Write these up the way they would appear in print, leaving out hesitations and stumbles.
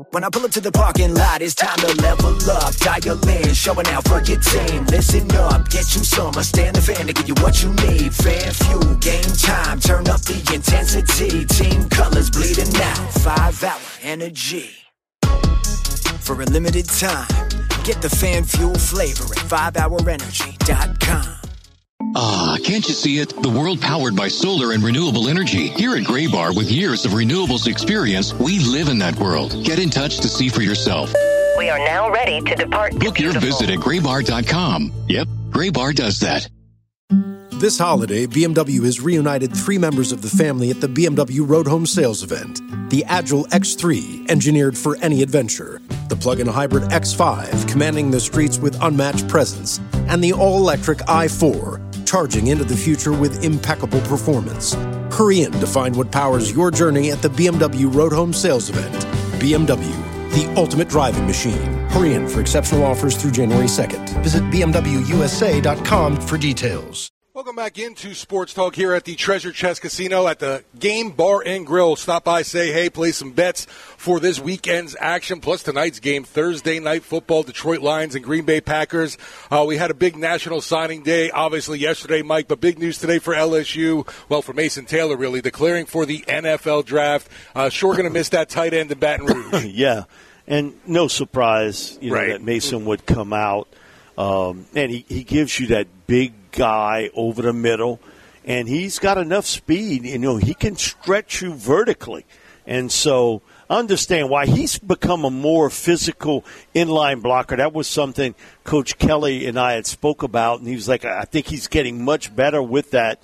When I pull up to the parking lot, it's time to level up. Dial in, showing out for your team. Listen up, get you some. Stand the fan to give you what you need. Fan fuel, game time, turn up the intensity. Team colors bleeding out, 5-hour energy. For a limited time, get the fan fuel flavor at 5hourenergy.com. Ah, can't you see it? The world powered by solar and renewable energy. Here at Graybar, with years of renewables experience, we live in that world. Get in touch to see for yourself. We are now ready to depart. Book your visit at graybar.com. Yep, Graybar does that. This holiday, BMW has reunited 3 members of the family at the BMW Road Home Sales event. The Agile X3, engineered for any adventure. The plug-in hybrid X5, commanding the streets with unmatched presence. And the all-electric i4, charging into the future with impeccable performance. Hurry in to find what powers your journey at the BMW Road Home Sales event. BMW, the ultimate driving machine. Hurry in for exceptional offers through January 2nd. Visit BMWUSA.com for details. Welcome back into Sports Talk here at the Treasure Chest Casino at the Game Bar and Grill. Stop by, say hey, play some bets for this weekend's action, plus tonight's game, Thursday Night Football, Detroit Lions and Green Bay Packers. We had a big national signing day, obviously, yesterday, Mike, but big news today for LSU, well, for Mason Taylor, really, declaring for the NFL draft. Sure going to miss that tight end in Baton Rouge. Yeah, and no surprise that Mason would come out. And he gives you that big guy over the middle, and he's got enough speed. He can stretch you vertically. And so I understand why he's become a more physical inline blocker. That was something Coach Kelly and I had spoke about, and he was like, I think he's getting much better with that.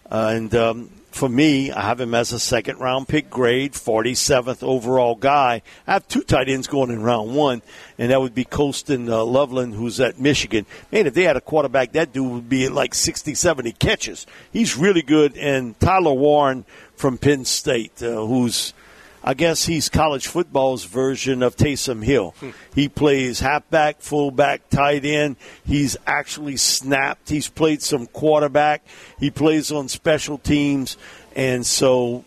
For me, I have him as a second-round pick grade, 47th overall guy. I have 2 tight ends going in round 1, and that would be Colston Loveland, who's at Michigan. Man, if they had a quarterback, that dude would be at like 60, 70 catches. He's really good. And Tyler Warren from Penn State, who's, I guess he's college football's version of Taysom Hill. He plays halfback, fullback, tight end. He's actually snapped. He's played some quarterback. He plays on special teams. And so,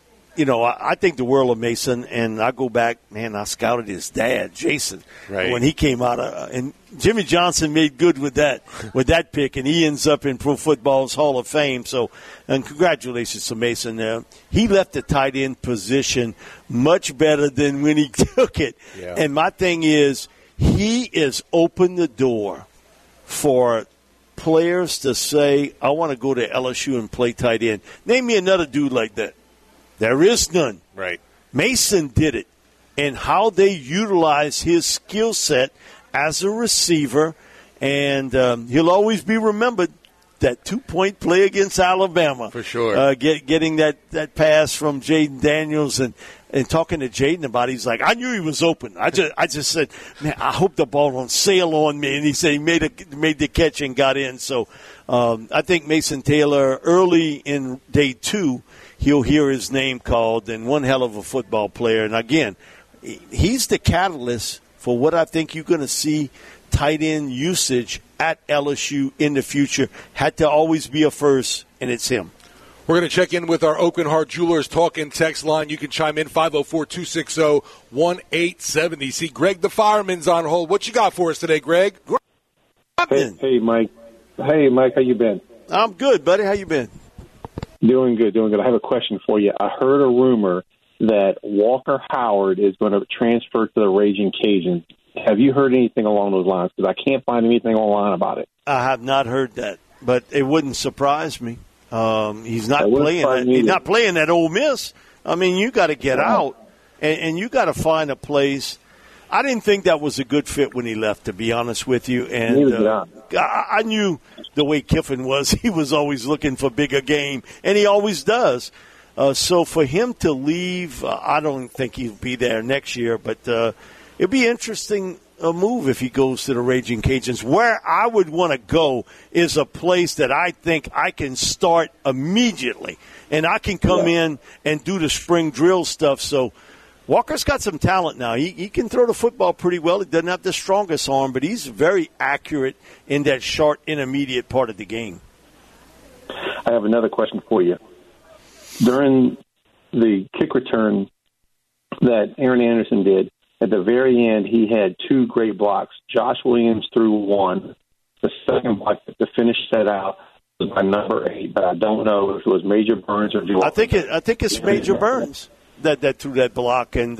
I think the world of Mason, and I go back, man, I scouted his dad, Jason, when he came out. And Jimmy Johnson made good with that pick, and he ends up in Pro Football's Hall of Fame. So, and congratulations to Mason. He left the tight end position much better than when he took it. Yeah. And my thing is, he is opened the door for players to say, I want to go to LSU and play tight end. Name me another dude like that. There is none. Right. Mason did it. And how they utilize his skill set as a receiver. And he'll always be remembered, that 2-point play against Alabama. For sure. Getting that pass from Jaden Daniels and talking to Jaden about it. He's like, I knew he was open. I just said, man, I hope the ball don't sail on me. And he said he made the catch and got in. So I think Mason Taylor, early in day 2, he'll hear his name called, and one hell of a football player. And, again, he's the catalyst for what I think you're going to see tight end usage at LSU in the future. Had to always be a first, and it's him. We're going to check in with our Oakland Heart Jewelers talk and text line. You can chime in 504-260-1870. See, Greg the Fireman's on hold. What you got for us today, Greg? Hey, Mike. Hey, Mike, how you been? I'm good, buddy. How you been? Doing good. I have a question for you. I heard a rumor that Walker Howard is going to transfer to the Raging Cajuns. Have you heard anything along those lines? Because I can't find anything online about it. I have not heard that, but it wouldn't surprise me. He's not playing. He's not playing at Ole Miss. I mean, you got to get out, and you got to find a place. I didn't think that was a good fit when he left, to be honest with you. And I knew the way Kiffin was. He was always looking for bigger game, and he always does. So for him to leave, I don't think he'll be there next year. But it'll be interesting a move if he goes to the Raging Cajuns. Where I would want to go is a place that I think I can start immediately, and I can come in and do the spring drill stuff. So Walker's got some talent now. He can throw the football pretty well. He doesn't have the strongest arm, but he's very accurate in that short, intermediate part of the game. I have another question for you. During the kick return that Aaron Anderson did, At the very end, he had two great blocks. Josh Williams threw one. The second block to finish set out was by number 8, but I don't know if it was Major Burns or Joe. I think it's Major Burns that threw that block. And,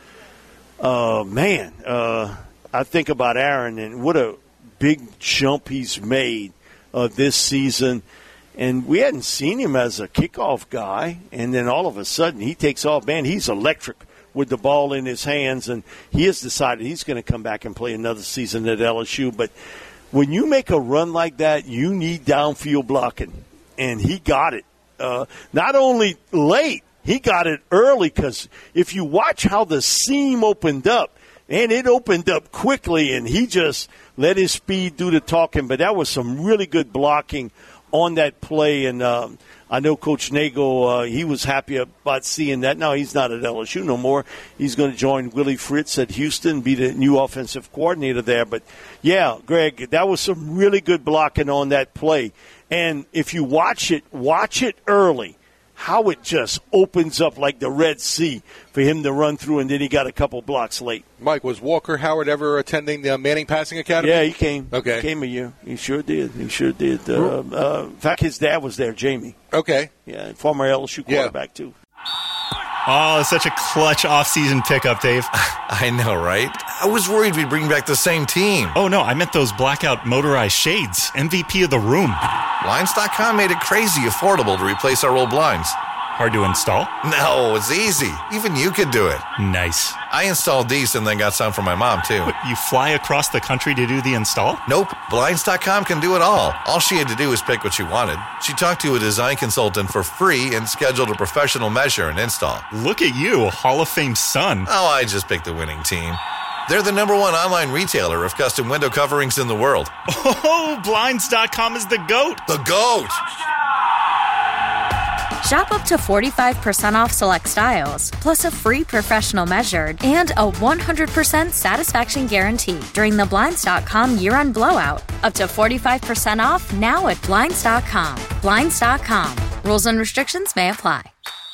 I think about Aaron and what a big jump he's made this season. And we hadn't seen him as a kickoff guy, and then all of a sudden he takes off. Man, he's electric with the ball in his hands, and he has decided he's going to come back and play another season at LSU. But when you make a run like that, you need downfield blocking, and he got it. Not only late, he got it early, because if you watch how the seam opened up, and it opened up quickly, and he just let his speed do the talking. But that was some really good blocking on that play, and I know Coach Nagel, he was happy about seeing that. Now he's not at LSU no more. He's going to join Willie Fritz at Houston, be the new offensive coordinator there. But, yeah, Greg, that was some really good blocking on that play. And if you watch it early, how it just opens up like the Red Sea for him to run through, and then he got a couple blocks late. Mike, was Walker Howard ever attending the Manning Passing Academy? Yeah, he came. Okay. He came a year. He sure did. In fact, his dad was there, Jamie. Okay. Yeah, former LSU quarterback, too. Oh, such a clutch offseason pickup, Dave. I know, right? I was worried we'd bring back the same team. Oh, no, I meant those blackout motorized shades. MVP of the room. Blinds.com made it crazy affordable to replace our old blinds. Hard to install? No, it's easy. Even you could do it. Nice. I installed these and then got some for my mom, too. What, you fly across the country to do the install? Nope. Blinds.com can do it all. All she had to do was pick what she wanted. She talked to a design consultant for free and scheduled a professional measure and install. Look at you, a Hall of Fame son. Oh, I just picked the winning team. They're the #1 online retailer of custom window coverings in the world. Oh, Blinds.com is the GOAT. The GOAT! Shop up to 45% off select styles, plus a free professional measured and a 100% satisfaction guarantee during the Blinds.com year-end blowout. Up to 45% off now at Blinds.com. Blinds.com. Rules and restrictions may apply.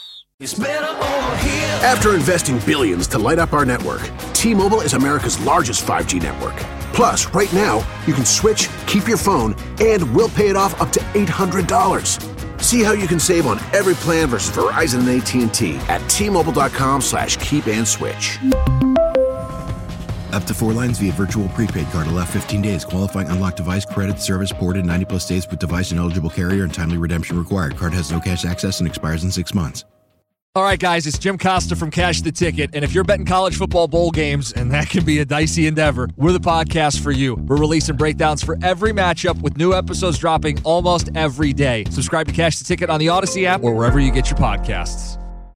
After investing billions to light up our network, T-Mobile is America's largest 5G network. Plus, right now, you can switch, keep your phone, and we'll pay it off up to $800. See how you can save on every plan versus Verizon and AT&T at T-Mobile.com/keep-and-switch. Up to 4 lines via virtual prepaid card. Allow 15 days. Qualifying unlocked device credit service ported 90-plus days with device and eligible carrier and timely redemption required. Card has no cash access and expires in 6 months. All right, guys, it's Jim Costa from Cash the Ticket, and if you're betting college football bowl games, and that can be a dicey endeavor, we're the podcast for you. We're releasing breakdowns for every matchup with new episodes dropping almost every day. Subscribe to Cash the Ticket on the Odyssey app or wherever you get your podcasts.